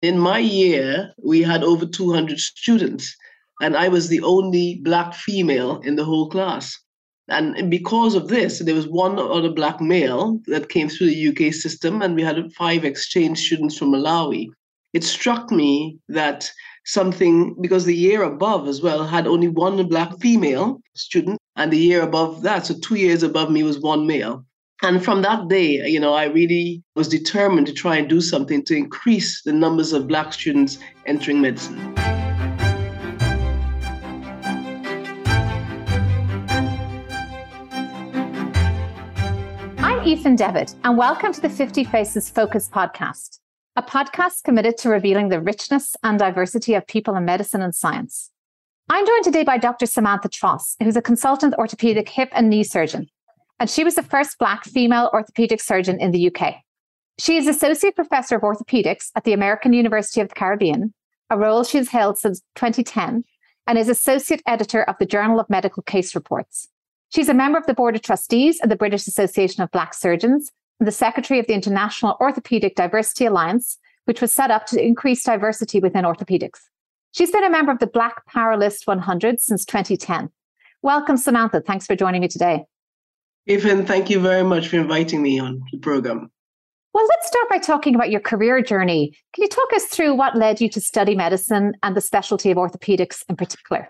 In my year, we had over 200 students, and I was the only Black female in the whole class. And because of this, there was one other Black male that came through the UK system, and we had 5 exchange students from Malawi. It struck me that something, because the year above as well had only one Black female student, and the year above that, so 2 years above me, was one male. And from that day, I really was determined to try and do something to increase the numbers of Black students entering medicine. I'm Aoife Devitt, and welcome to the 50 Faces Focus podcast, a podcast committed to revealing the richness and diversity of people in medicine and science. I'm joined today by Dr. Samantha Tross, who's a consultant orthopedic hip and knee surgeon, and she was the first Black female orthopedic surgeon in the UK. She is Associate Professor of Orthopedics at the American University of the Caribbean, a role she has held since 2010, and is Associate Editor of the Journal of Medical Case Reports. She's a member of the Board of Trustees of the British Association of Black Surgeons and the Secretary of the International Orthopedic Diversity Alliance, which was set up to increase diversity within orthopedics. She's been a member of the Black Power List 100 since 2010. Welcome, Samantha. Thanks for joining me today. Aoife, thank you very much for inviting me on the program. Well, let's start by talking about your career journey. Can you talk us through what led you to study medicine and the specialty of orthopedics in particular?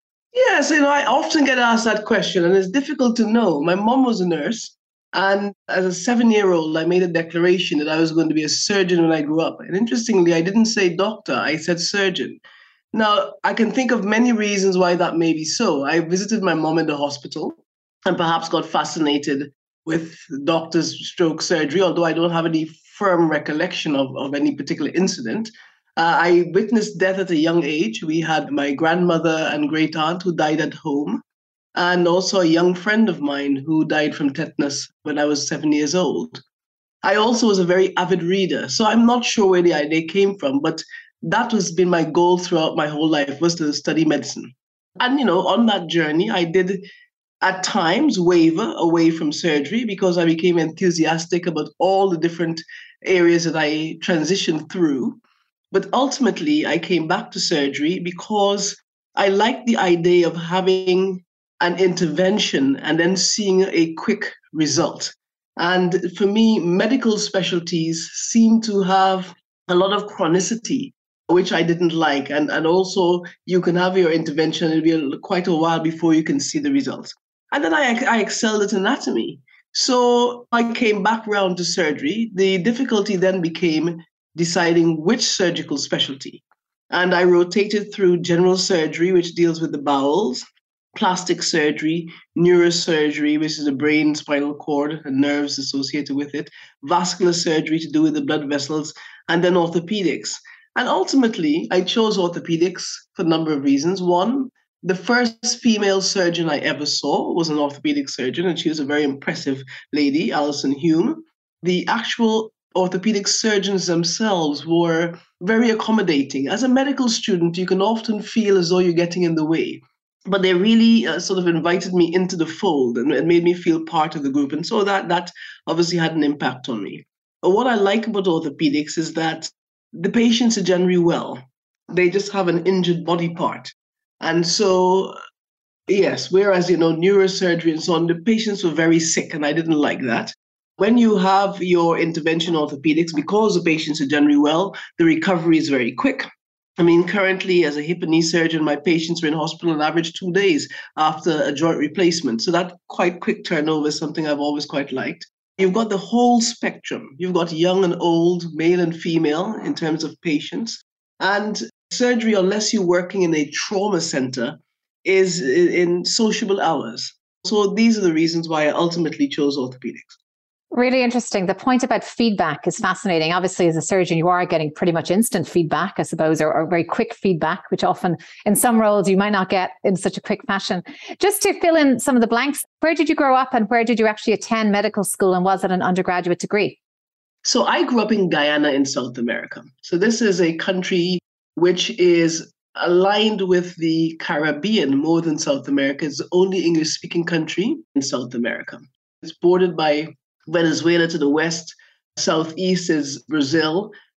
Yes, I often get asked that question, and it's difficult to know. My mom was a nurse, and as a 7-year-old, I made a declaration that I was going to be a surgeon when I grew up. And interestingly, I didn't say doctor, I said surgeon. Now, I can think of many reasons why that may be so. I visited my mom in the hospital and perhaps got fascinated with doctors' stroke surgery, although I don't have any firm recollection of any particular incident. I witnessed death at a young age. We had my grandmother and great aunt who died at home, and also a young friend of mine who died from tetanus when I was 7 years old. I also was a very avid reader, so I'm not sure where the idea came from, but that has been my goal throughout my whole life, was to study medicine. And, on that journey, I did at times waver away from surgery because I became enthusiastic about all the different areas that I transitioned through. But ultimately, I came back to surgery because I liked the idea of having an intervention and then seeing a quick result. And for me, medical specialties seem to have a lot of chronicity, which I didn't like. And also, you can have your intervention, it'll be quite a while before you can see the results. And then I excelled at anatomy. So I came back round to surgery. The difficulty then became deciding which surgical specialty. And I rotated through general surgery, which deals with the bowels, plastic surgery, neurosurgery, which is the brain, spinal cord, and nerves associated with it, vascular surgery to do with the blood vessels, and then orthopedics. And ultimately, I chose orthopedics for a number of reasons. One, the first female surgeon I ever saw was an orthopedic surgeon, and she was a very impressive lady, Alison Hume. The actual orthopedic surgeons themselves were very accommodating. As a medical student, you can often feel as though you're getting in the way, but they really sort of invited me into the fold and made me feel part of the group. And so that obviously had an impact on me. But what I like about orthopedics is that the patients are generally well. They just have an injured body part. And so, yes, whereas, neurosurgery and so on, the patients were very sick, and I didn't like that. When you have your intervention orthopedics, because the patients are generally well, the recovery is very quick. I mean, currently, as a hip and knee surgeon, my patients are in hospital on average 2 days after a joint replacement. So that quite quick turnover is something I've always quite liked. You've got the whole spectrum. You've got young and old, male and female in terms of patients. And surgery, unless you're working in a trauma center, is in sociable hours. So these are the reasons why I ultimately chose orthopedics. Really interesting. The point about feedback is fascinating. Obviously, as a surgeon, you are getting pretty much instant feedback, I suppose, or very quick feedback, which often in some roles you might not get in such a quick fashion. Just to fill in some of the blanks, where did you grow up and where did you actually attend medical school, and was it an undergraduate degree? So I grew up in Guyana in South America. So this is a country which is aligned with the Caribbean more than South America. It's the only English-speaking country in South America. It's bordered by Venezuela to the west. Southeast is Brazil.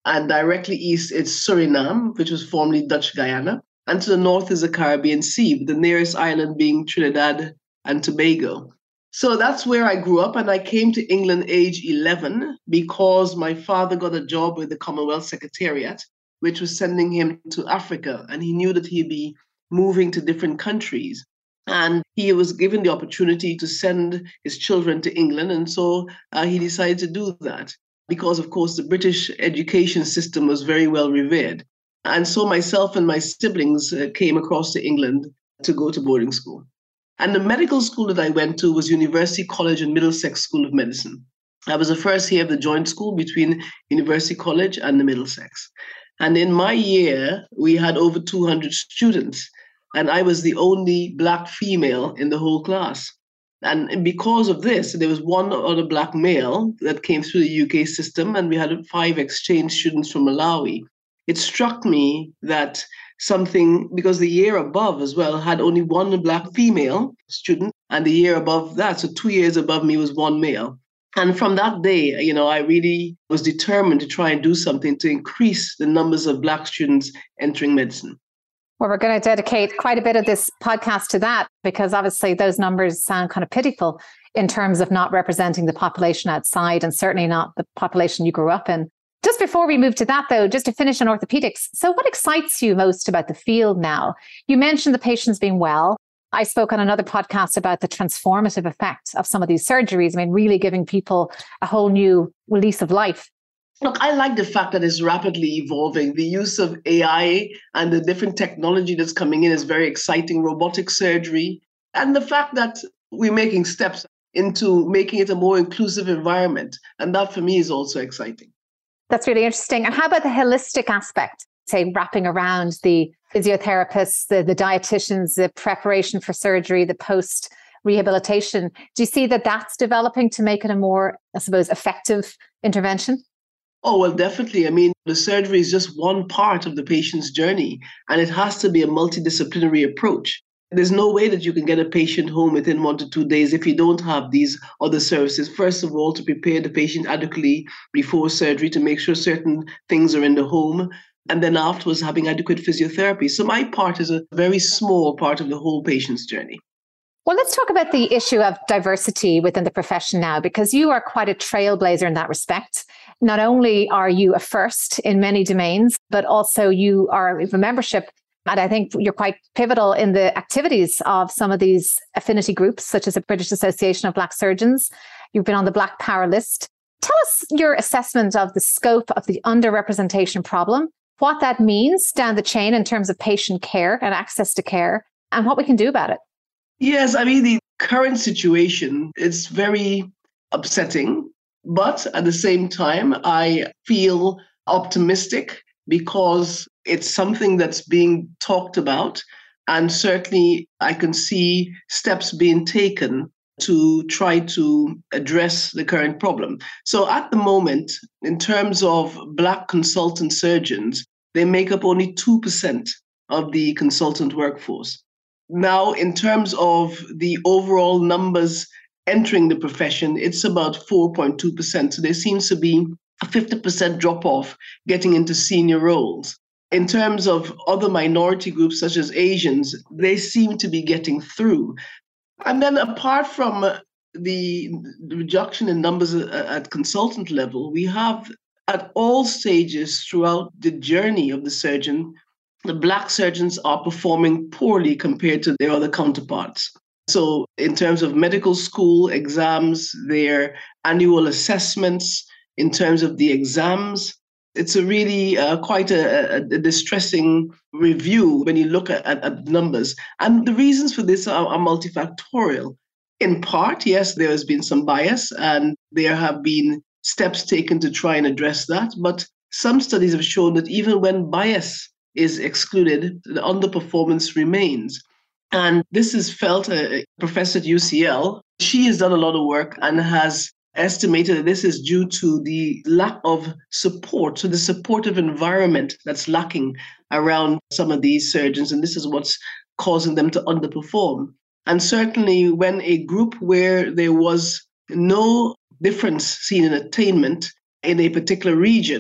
And directly east, it's Suriname, which was formerly Dutch Guyana. And to the north is the Caribbean Sea, with the nearest island being Trinidad and Tobago. So that's where I grew up. And I came to England age 11 because my father got a job with the Commonwealth Secretariat, which was sending him to Africa. And he knew that he'd be moving to different countries. And he was given the opportunity to send his children to England. And so he decided to do that because, of course, the British education system was very well revered. And so myself and my siblings came across to England to go to boarding school. And the medical school that I went to was University College and Middlesex School of Medicine. I was the first year of the joint school between University College and the Middlesex. And in my year, we had over 200 students. And I was the only Black female in the whole class. And because of this, there was one other Black male that came through the UK system, and we had 5 exchange students from Malawi. It struck me that because the year above as well had only one Black female student, and the year above that, so 2 years above me, was one male. And from that day, I really was determined to try and do something to increase the numbers of Black students entering medicine. Well, we're going to dedicate quite a bit of this podcast to that, because obviously those numbers sound kind of pitiful in terms of not representing the population outside, and certainly not the population you grew up in. Just before we move to that, though, just to finish on orthopedics, so what excites you most about the field now? You mentioned the patients being well. I spoke on another podcast about the transformative effect of some of these surgeries. I mean, really giving people a whole new lease of life. Look, I like the fact that it's rapidly evolving. The use of AI and the different technology that's coming in is very exciting, robotic surgery. And the fact that we're making steps into making it a more inclusive environment. And that for me is also exciting. That's really interesting. And how about the holistic aspect, say wrapping around the physiotherapists, the dietitians, the preparation for surgery, the post-rehabilitation? Do you see that that's developing to make it a more, I suppose, effective intervention? Oh, well, definitely. I mean, the surgery is just one part of the patient's journey, and it has to be a multidisciplinary approach. There's no way that you can get a patient home within 1 to 2 days if you don't have these other services. First of all, to prepare the patient adequately before surgery, to make sure certain things are in the home, and then afterwards having adequate physiotherapy. So my part is a very small part of the whole patient's journey. Well, let's talk about the issue of diversity within the profession now, because you are quite a trailblazer in that respect. Not only are you a first in many domains, but also you are a membership. And I think you're quite pivotal in the activities of some of these affinity groups, such as the British Association of Black Surgeons. You've been on the Black Power list. Tell us your assessment of the scope of the underrepresentation problem, what that means down the chain in terms of patient care and access to care, and what we can do about it. Yes, I mean, the current situation is very upsetting, but at the same time, I feel optimistic because it's something that's being talked about. And certainly I can see steps being taken to try to address the current problem. So at the moment, in terms of Black consultant surgeons, they make up only 2% of the consultant workforce. Now, in terms of the overall numbers entering the profession, it's about 4.2%. So there seems to be a 50% drop-off getting into senior roles. In terms of other minority groups, such as Asians, they seem to be getting through. And then apart from the reduction in numbers at consultant level, we have at all stages throughout the journey of the surgeon, the Black surgeons are performing poorly compared to their other counterparts. So in terms of medical school exams, their annual assessments, in terms of the exams, it's a really quite a distressing review when you look at numbers. And the reasons for this are multifactorial. In part, yes, there has been some bias and there have been steps taken to try and address that. But some studies have shown that even when bias is excluded, the underperformance remains. And this is felt, a professor at UCL, she has done a lot of work and has estimated that this is due to the lack of support, so the supportive environment that's lacking around some of these surgeons, and this is what's causing them to underperform. And certainly when a group where there was no difference seen in attainment in a particular region,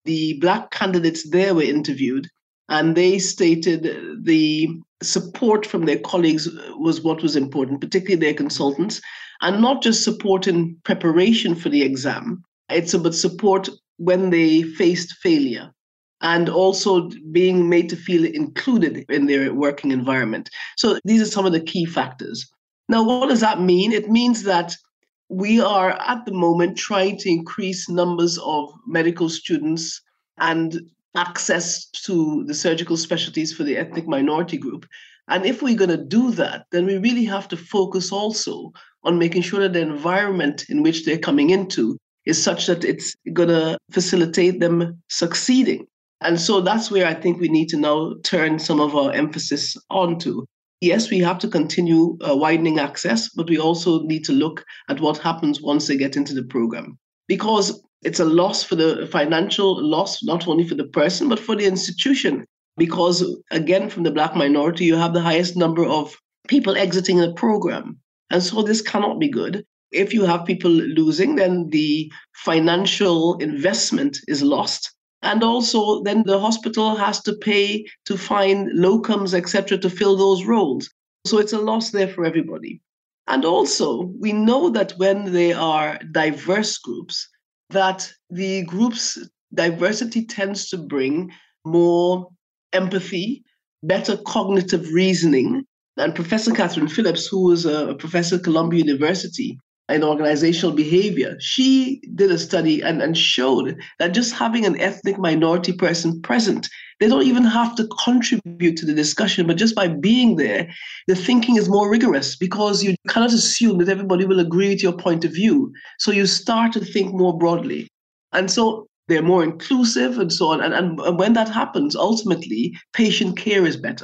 the Black candidates there were interviewed, and they stated the support from their colleagues was what was important, particularly their consultants, and not just support in preparation for the exam. It's about support when they faced failure, and also being made to feel included in their working environment. So these are some of the key factors. Now, what does that mean? It means that we are at the moment trying to increase numbers of medical students and access to the surgical specialties for the ethnic minority group. And if we're going to do that, then we really have to focus also on making sure that the environment in which they're coming into is such that it's going to facilitate them succeeding. And so that's where I think we need to now turn some of our emphasis onto. Yes, we have to continue widening access, but we also need to look at what happens once they get into the program. Because it's a loss for the financial loss, not only for the person, but for the institution. Because again, from the Black minority, you have the highest number of people exiting the program. And so this cannot be good. If you have people losing, then the financial investment is lost. And also then the hospital has to pay to find locums, etc., to fill those roles. So it's a loss there for everybody. And also, we know that when they are diverse groups, that the group's diversity tends to bring more empathy, better cognitive reasoning. And Professor Catherine Phillips, who was a professor at Columbia University, in organizational behavior, she did a study and showed that just having an ethnic minority person present, they don't even have to contribute to the discussion, but just by being there, the thinking is more rigorous because you cannot assume that everybody will agree with your point of view. So you start to think more broadly. And so they're more inclusive and so on. And when that happens, ultimately, patient care is better.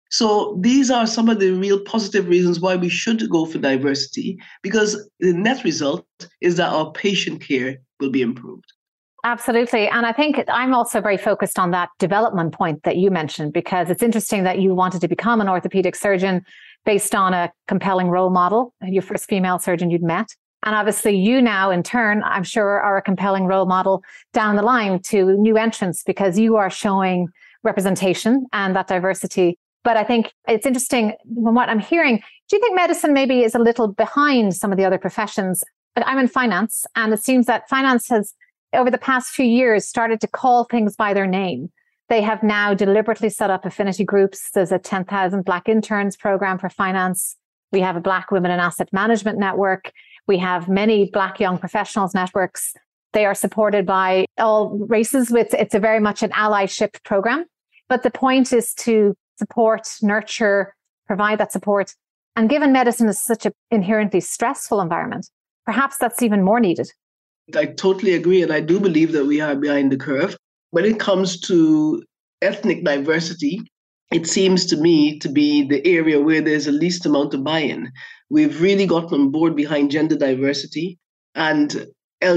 So these are some of the real positive reasons why we should go for diversity, because the net result is that our patient care will be improved. Absolutely. And I think I'm also very focused on that development point that you mentioned, because it's interesting that you wanted to become an orthopedic surgeon based on a compelling role model, your first female surgeon you'd met. And obviously you now, in turn, I'm sure are a compelling role model down the line to new entrants because you are showing representation and that diversity. But I think it's interesting from what I'm hearing. Do you think medicine maybe is a little behind some of the other professions? I'm in finance, and it seems that finance has, over the past few years, started to call things by their name. They have now deliberately set up affinity groups. There's a 10,000 Black interns program for finance. We have a Black Women in Asset Management network. We have many Black young professionals networks. They are supported by all races. It's a very much an allyship program. But the point is to support, nurture, provide that support. And given medicine is such an inherently stressful environment, perhaps that's even more needed. I totally agree. And I do believe that we are behind the curve. When it comes to ethnic diversity, it seems to me to be the area where there's the least amount of buy-in. We've really gotten on board behind gender diversity, and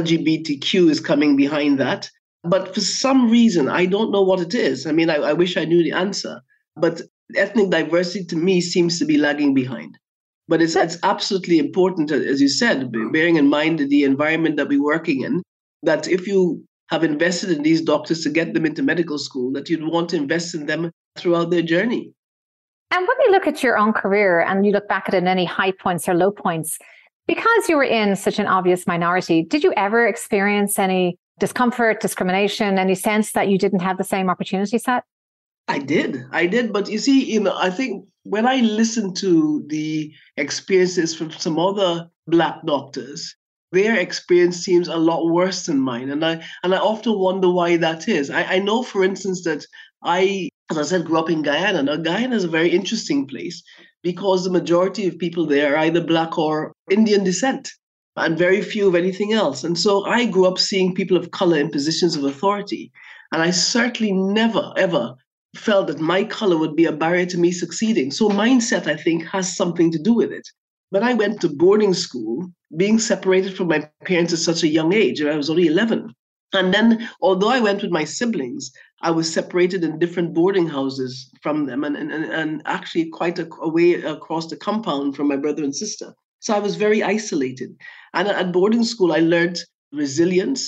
LGBTQ is coming behind that. But for some reason, I don't know what it is. I mean, I wish I knew the answer. But ethnic diversity to me seems to be lagging behind. But it's absolutely important, as you said, bearing in mind the environment that we're working in, that if you have invested in these doctors to get them into medical school, that you'd want to invest in them throughout their journey. And when you look at your own career and you look back at it in any high points or low points, because you were in such an obvious minority, did you ever experience any discomfort, discrimination, any sense that you didn't have the same opportunity set? I did. But you see, I think when I listen to the experiences from some other Black doctors, their experience seems a lot worse than mine. And I often wonder why that is. I know, for instance, that as I said, grew up in Guyana. Now, Guyana is a very interesting place because the majority of people there are either Black or Indian descent, and very few of anything else. And so I grew up seeing people of color in positions of authority. And I certainly never, ever felt that my color would be a barrier to me succeeding. So mindset, I think, has something to do with it. When I went to boarding school, being separated from my parents at such a young age, I was only 11. And then, although I went with my siblings, I was separated in different boarding houses from them and actually quite a way across the compound from my brother and sister. So I was very isolated. And at boarding school, I learned resilience.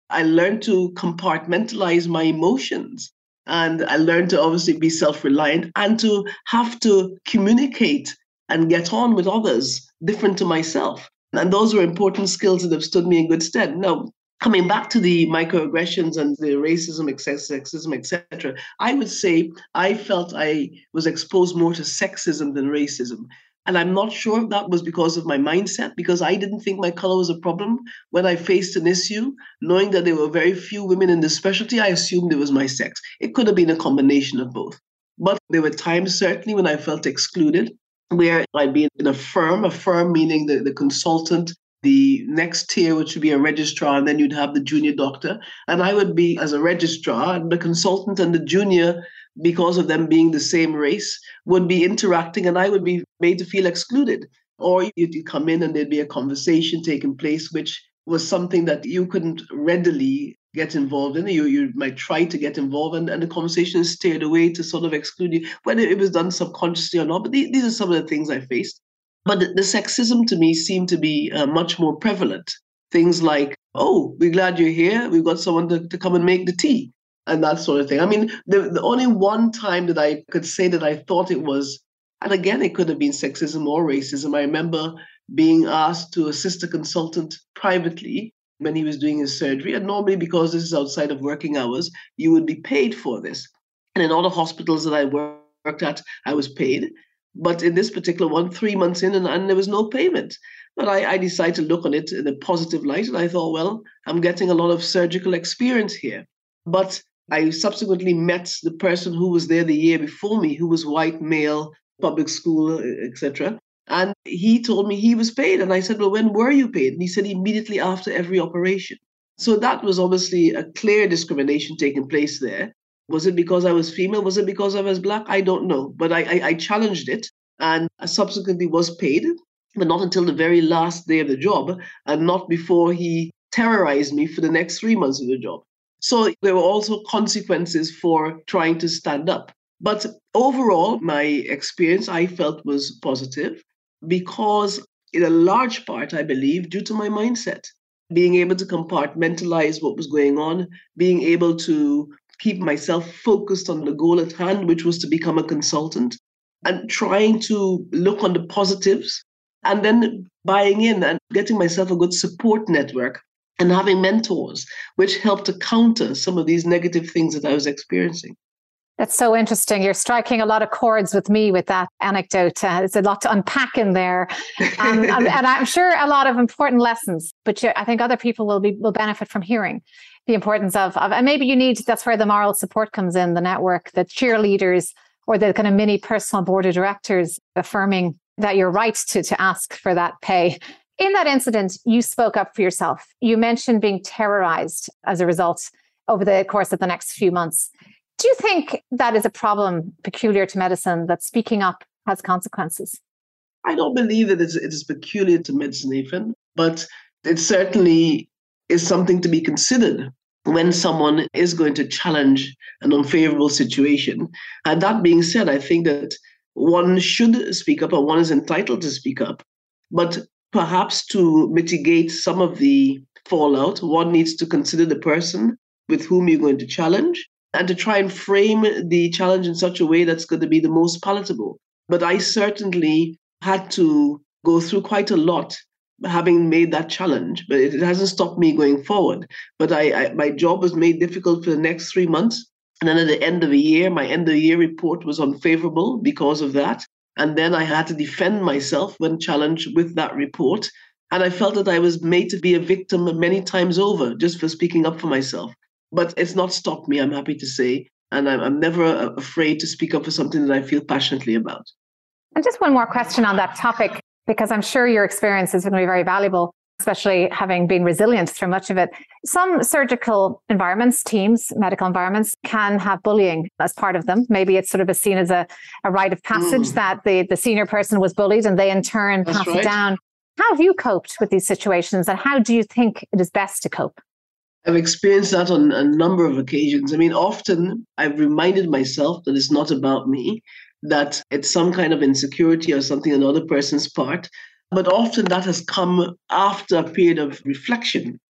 I learned to compartmentalize my emotions. And I learned to obviously be self-reliant and to have to communicate and get on with others different to myself. And those were important skills that have stood me in good stead. Now, coming back to the microaggressions and the racism, sexism, etc., I would say I felt I was exposed more to sexism than racism. And I'm not sure if that was because of my mindset, because I didn't think my color was a problem. When I faced an issue, knowing that there were very few women in the specialty, I assumed it was my sex. It could have been a combination of both. But there were times, certainly, when I felt excluded, where I'd be in a firm meaning the consultant, the next tier, which would be a registrar, and then you'd have the junior doctor. And I would be, as a registrar, and the consultant and the junior, because of them being the same race, would be interacting, and I would be made to feel excluded. Or you'd come in and there'd be a conversation taking place, which was something that you couldn't readily get involved in. You might try to get involved, and the conversation is steered away to sort of exclude you, whether it was done subconsciously or not. But these are some of the things I faced. But the sexism to me seemed to be much more prevalent. Things like, oh, we're glad you're here. We've got someone to come and make the tea, and that sort of thing. I mean, the only one time that I could say that I thought it was, and again, it could have been sexism or racism. I remember being asked to assist a consultant privately when he was doing his surgery. And normally, because this is outside of working hours, you would be paid for this. And in all the hospitals that I worked at, I was paid. But in this particular one, 3 months in, and there was no payment. But I decided to look on it in a positive light. And I thought, well, I'm getting a lot of surgical experience here. But I subsequently met the person who was there the year before me, who was white, male, public school, etc. And he told me he was paid. And I said, well, when were you paid? And he said immediately after every operation. So that was obviously a clear discrimination taking place there. Was it because I was female? Was it because I was Black? I don't know. But I challenged it, and I subsequently was paid, but not until the very last day of the job, and not before he terrorized me for the next 3 months of the job. So there were also consequences for trying to stand up. But overall, my experience, I felt, was positive because in a large part, I believe, due to my mindset, being able to compartmentalize what was going on, being able to keep myself focused on the goal at hand, which was to become a consultant, and trying to look on the positives, and then buying in and getting myself a good support network and having mentors, which helped to counter some of these negative things that I was experiencing. That's so interesting. You're striking a lot of chords with me with that anecdote. There's a lot to unpack in there. And I'm sure a lot of important lessons, but I think other people will benefit from hearing the importance of, and maybe that's where the moral support comes in, the network, the cheerleaders, or the kind of mini personal board of directors affirming that you're right to ask for that pay. In that incident, you spoke up for yourself. You mentioned being terrorized as a result over the course of the next few months. Do you think that is a problem peculiar to medicine, that speaking up has consequences? I don't believe that it is peculiar to medicine, even, but it certainly is something to be considered when someone is going to challenge an unfavorable situation. And that being said, I think that one should speak up, or one is entitled to speak up. But perhaps to mitigate some of the fallout, one needs to consider the person with whom you're going to challenge, and to try and frame the challenge in such a way that's going to be the most palatable. But I certainly had to go through quite a lot having made that challenge, but it hasn't stopped me going forward. But my job was made difficult for the next 3 months. And then at the end of the year, my end of the year report was unfavorable because of that. And then I had to defend myself when challenged with that report. And I felt that I was made to be a victim many times over just for speaking up for myself. But it's not stopped me, I'm happy to say. And I'm never afraid to speak up for something that I feel passionately about. And just one more question on that topic, because I'm sure your experience is going to be very valuable, especially having been resilient through much of it. Some surgical environments, teams, medical environments can have bullying as part of them. Maybe it's sort of seen as a rite of passage that the senior person was bullied and they in turn pass it down. How have you coped with these situations, and how do you think it is best to cope? I've experienced that on a number of occasions. I mean, often I've reminded myself that it's not about me, that it's some kind of insecurity or something on the other person's part. But often that has come after a period of reflection.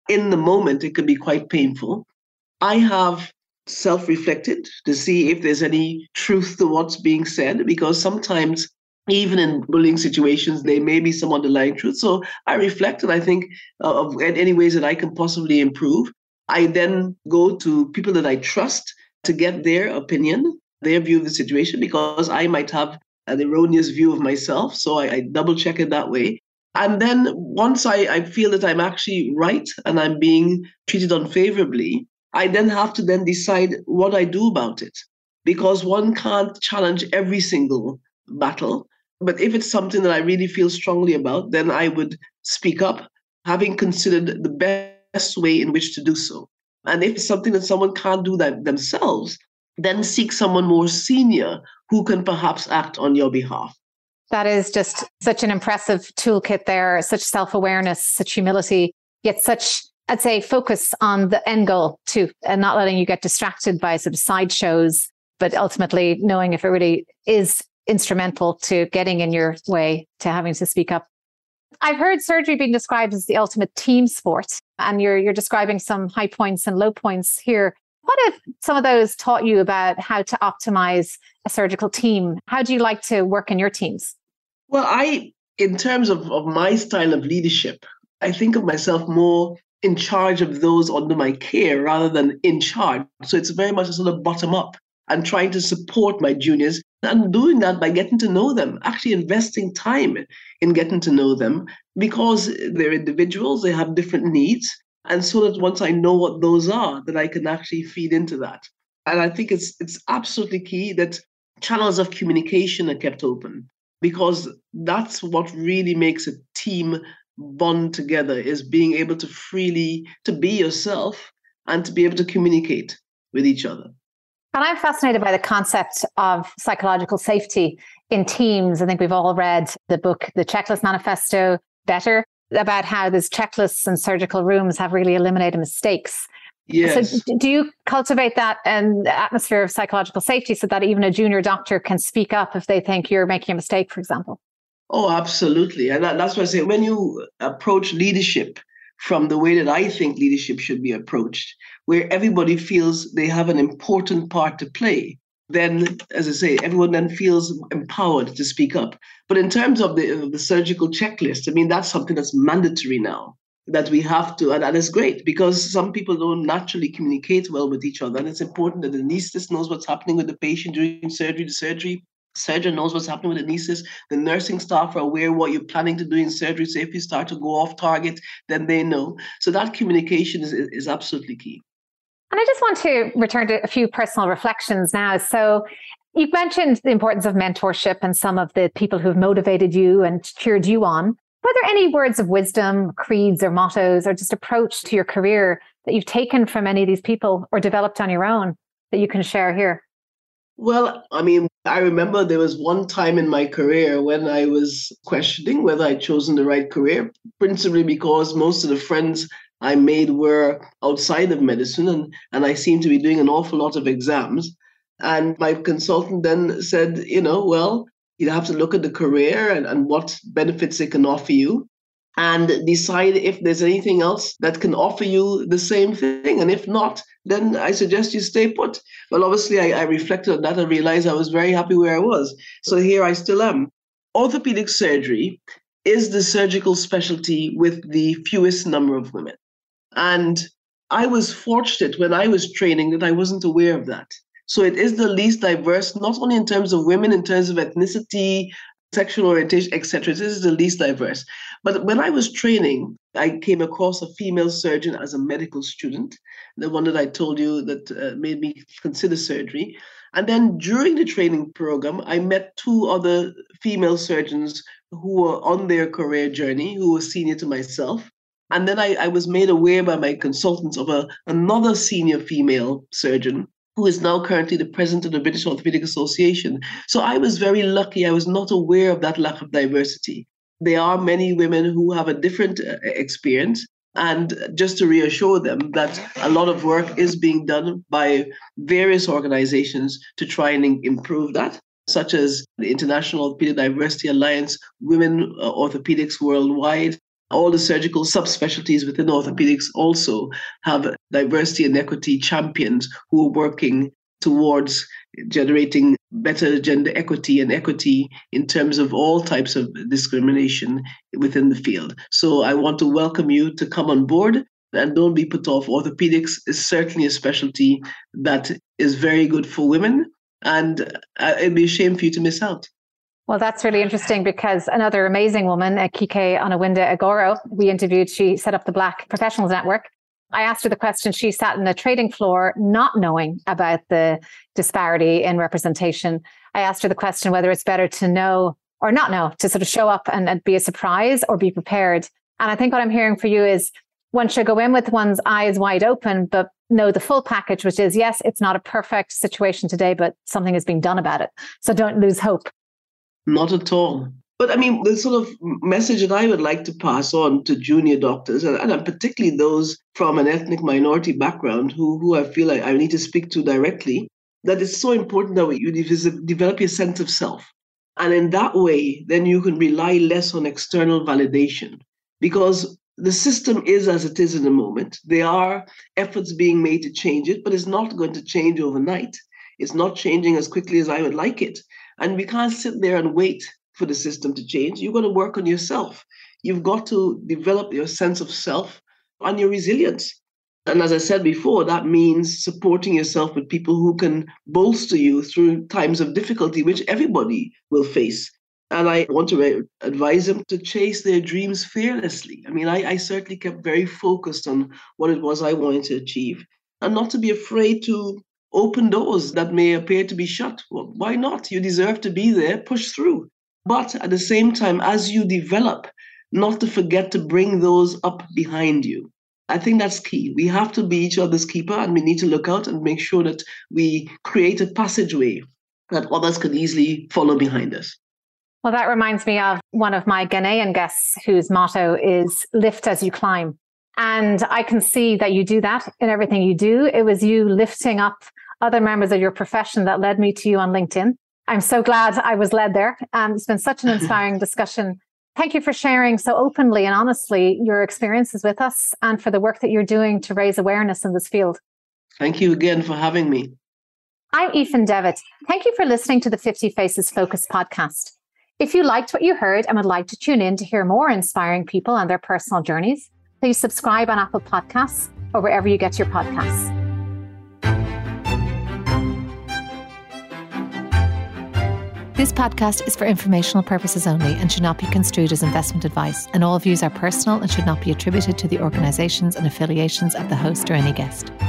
in the moment, it can be quite painful. I have self-reflected to see if there's any truth to what's being said, because sometimes even in bullying situations, there may be some underlying truth. So I reflect and I think of any ways that I can possibly improve. I then go to people that I trust to get their opinion, their view of the situation, because I might have an erroneous view of myself. So I double check it that way. And then once I feel that I'm actually right and I'm being treated unfavorably, I then have to then decide what I do about it, because one can't challenge every single battle. But if it's something that I really feel strongly about, then I would speak up, having considered the best way in which to do so. And if it's something that someone can't do that themselves, then seek someone more senior who can perhaps act on your behalf. That is just such an impressive toolkit there, such self-awareness, such humility, yet such, I'd say, focus on the end goal too, and not letting you get distracted by sort of sideshows, but ultimately knowing if it really is instrumental to getting in your way, to having to speak up. I've heard surgery being described as the ultimate team sport, and you're describing some high points and low points here. What have some of those taught you about how to optimize a surgical team? How do you like to work in your teams? Well, in terms of my style of leadership, I think of myself more in charge of those under my care rather than in charge. So it's very much a sort of bottom up and trying to support my juniors and doing that by getting to know them, actually investing time in getting to know them, because they're individuals, they have different needs. And so that once I know what those are, that I can actually feed into that. And I think it's absolutely key that channels of communication are kept open, because that's what really makes a team bond together, is being able to freely to be yourself and to be able to communicate with each other. And I'm fascinated by the concept of psychological safety in teams. I think we've all read the book, The Checklist Manifesto, Better, about how these checklists and surgical rooms have really eliminated mistakes. Yes. So do you cultivate that atmosphere of psychological safety so that even a junior doctor can speak up if they think you're making a mistake, for example? Oh, absolutely. And that's why I say when you approach leadership from the way that I think leadership should be approached, where everybody feels they have an important part to play, then, as I say, everyone then feels empowered to speak up. But in terms of the surgical checklist, I mean, that's something that's mandatory now, that we have to, and that is great, because some people don't naturally communicate well with each other. And it's important that the anesthetist knows what's happening with the patient during surgery, the surgeon knows what's happening with the anesthetist, the nursing staff are aware what you're planning to do in surgery. So if you start to go off target, then they know. So that communication is absolutely key. And I just want to return to a few personal reflections now. So you've mentioned the importance of mentorship and some of the people who've motivated you and cheered you on. Were there any words of wisdom, creeds or mottos, or just approach to your career that you've taken from any of these people or developed on your own that you can share here? Well, I mean, I remember there was one time in my career when I was questioning whether I'd chosen the right career, principally because most of the friends I made were outside of medicine, and I seemed to be doing an awful lot of exams. And my consultant then said, well, you have to look at the career and what benefits it can offer you, and decide if there's anything else that can offer you the same thing. And if not, then I suggest you stay put. Well, obviously, I reflected on that and realized I was very happy where I was. So here I still am. Orthopedic surgery is the surgical specialty with the fewest number of women. And I was fortunate when I was training that I wasn't aware of that. So it is the least diverse, not only in terms of women, in terms of ethnicity, sexual orientation, etc. This is the least diverse. But when I was training, I came across a female surgeon as a medical student, the one that I told you that made me consider surgery. And then during the training program, I met two other female surgeons who were on their career journey, who were senior to myself. And then I was made aware by my consultants of another senior female surgeon who is now currently the president of the British Orthopaedic Association. So I was very lucky. I was not aware of that lack of diversity. There are many women who have a different experience. And just to reassure them that a lot of work is being done by various organizations to try and improve that, such as the International Orthopedic Diversity Alliance, Women Orthopedics Worldwide, All the surgical subspecialties within orthopedics also have diversity and equity champions who are working towards generating better gender equity and equity in terms of all types of discrimination within the field. So I want to welcome you to come on board, and don't be put off. Orthopedics is certainly a specialty that is very good for women, and it'd be a shame for you to miss out. Well, that's really interesting, because another amazing woman, Kike Onawinda Agoro, we interviewed, she set up the Black Professionals Network. I asked her the question, she sat in the trading floor not knowing about the disparity in representation. I asked her the question whether it's better to know or not know, to sort of show up and be a surprise or be prepared. And I think what I'm hearing for you is one should go in with one's eyes wide open, but know the full package, which is, yes, it's not a perfect situation today, but something is being done about it. So don't lose hope. Not at all. But I mean, the sort of message that I would like to pass on to junior doctors, and particularly those from an ethnic minority background who I feel like I need to speak to directly, that it's so important that you develop your sense of self. And in that way, then you can rely less on external validation, because the system is as it is in the moment. There are efforts being made to change it, but it's not going to change overnight. It's not changing as quickly as I would like it. And we can't sit there and wait for the system to change. You've got to work on yourself. You've got to develop your sense of self and your resilience. And as I said before, that means supporting yourself with people who can bolster you through times of difficulty, which everybody will face. And I want to advise them to chase their dreams fearlessly. I mean, I certainly kept very focused on what it was I wanted to achieve, and not to be afraid to open doors that may appear to be shut. Well, why not? You deserve to be there, push through. But at the same time, as you develop, not to forget to bring those up behind you. I think that's key. We have to be each other's keeper, and we need to look out and make sure that we create a passageway that others can easily follow behind us. Well, that reminds me of one of my Ghanaian guests whose motto is lift as you climb. And I can see that you do that in everything you do. It was you lifting up other members of your profession that led me to you on LinkedIn. I'm so glad I was led there. It's been such an inspiring discussion. Thank you for sharing so openly and honestly your experiences with us, and for the work that you're doing to raise awareness in this field. Thank you again for having me. I'm Aoife Devitt. Thank you for listening to the 50 Faces Focus podcast. If you liked what you heard and would like to tune in to hear more inspiring people and their personal journeys, please subscribe on Apple Podcasts or wherever you get your podcasts. This podcast is for informational purposes only and should not be construed as investment advice, and all views are personal and should not be attributed to the organisations and affiliations of the host or any guest.